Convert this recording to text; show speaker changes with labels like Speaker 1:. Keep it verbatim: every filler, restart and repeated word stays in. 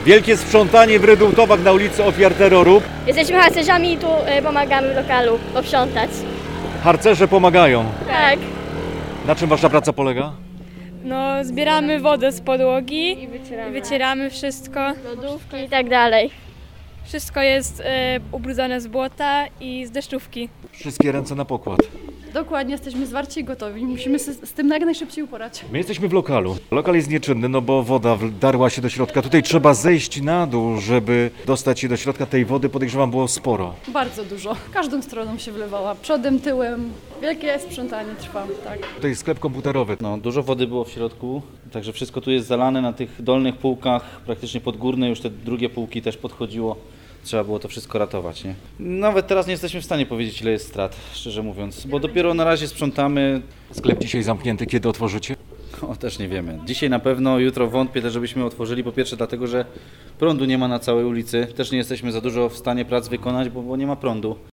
Speaker 1: Wielkie sprzątanie w Rydułtowach na ulicy Ofiar Terroru.
Speaker 2: Jesteśmy harcerzami i tu y, pomagamy w lokalu posprzątać.
Speaker 1: Harcerze pomagają.
Speaker 2: Tak.
Speaker 1: Na czym wasza praca polega?
Speaker 3: No, zbieramy wodę z podłogi,
Speaker 2: I wycieramy.
Speaker 3: wycieramy wszystko.
Speaker 2: Lodówki i tak dalej.
Speaker 3: Wszystko jest e, ubrudzone z błota i z deszczówki.
Speaker 1: Wszystkie ręce na pokład.
Speaker 4: Dokładnie, jesteśmy zwarci i gotowi. Musimy z, z tym jak najszybciej uporać.
Speaker 1: My jesteśmy w lokalu. Lokal jest nieczynny, no bo woda wdarła się do środka. Tutaj trzeba zejść na dół, żeby dostać się do środka. Tej wody, podejrzewam, było sporo.
Speaker 4: Bardzo dużo. Każdą stroną się wlewała. Przodem, tyłem. Wielkie sprzątanie trwa, tak.
Speaker 1: Tutaj jest sklep komputerowy.
Speaker 5: No, dużo wody było w środku, także wszystko tu jest zalane na tych dolnych półkach, praktycznie pod górne, już te drugie półki też podchodziło. Trzeba było to wszystko ratować, nie? Nawet teraz nie jesteśmy w stanie powiedzieć, ile jest strat, szczerze mówiąc, bo dopiero na razie sprzątamy.
Speaker 1: Sklep dzisiaj zamknięty. Kiedy otworzycie?
Speaker 5: O, też nie wiemy. Dzisiaj na pewno, jutro wątpię też, żebyśmy otworzyli. Po pierwsze dlatego, że prądu nie ma na całej ulicy. Też nie jesteśmy za dużo w stanie prac wykonać, bo, bo nie ma prądu.